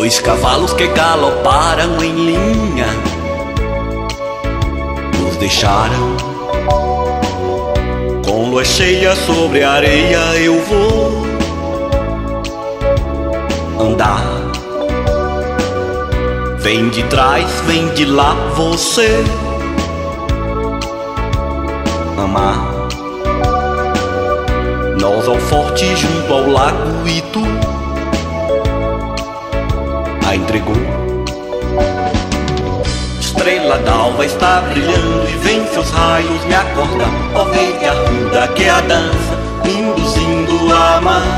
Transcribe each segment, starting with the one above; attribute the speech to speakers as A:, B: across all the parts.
A: Dois cavalos que galoparam em linha nos deixaram. Com lua cheia sobre a areia eu vou andar. Vem de trás, vem de lá você amar. Nós ao forte junto ao lago e tu a entregou. Estrela d'alva está brilhando e vem seus raios me acordar. Ovelha ruda que a dança me induzindo a amar.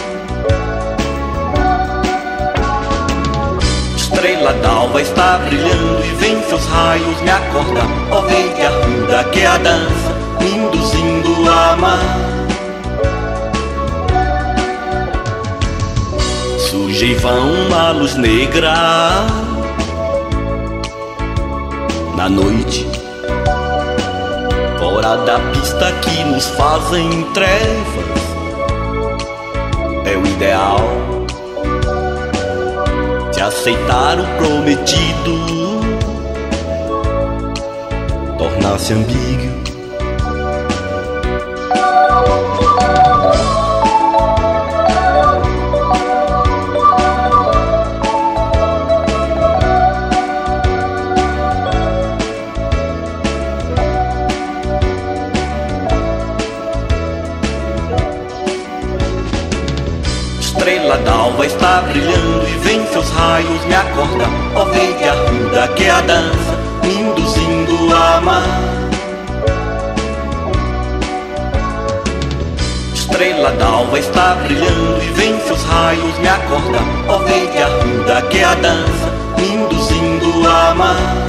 A: Estrela d'alva está brilhando e vem seus raios me acordar. Ovelha ruda que a dança me induzindo a amar. Surge e vão uma luz negra na noite, fora da pista que nos fazem trevas. É o ideal de aceitar o prometido, tornar-se ambíguo. Estrela d'alva está brilhando e vem seus raios me acordar. Ovelha ruda que a dança me induzindo a amar. Estrela d'alva está brilhando e vem seus raios me acordar. Ovelha ruda que a dança me induzindo a amar.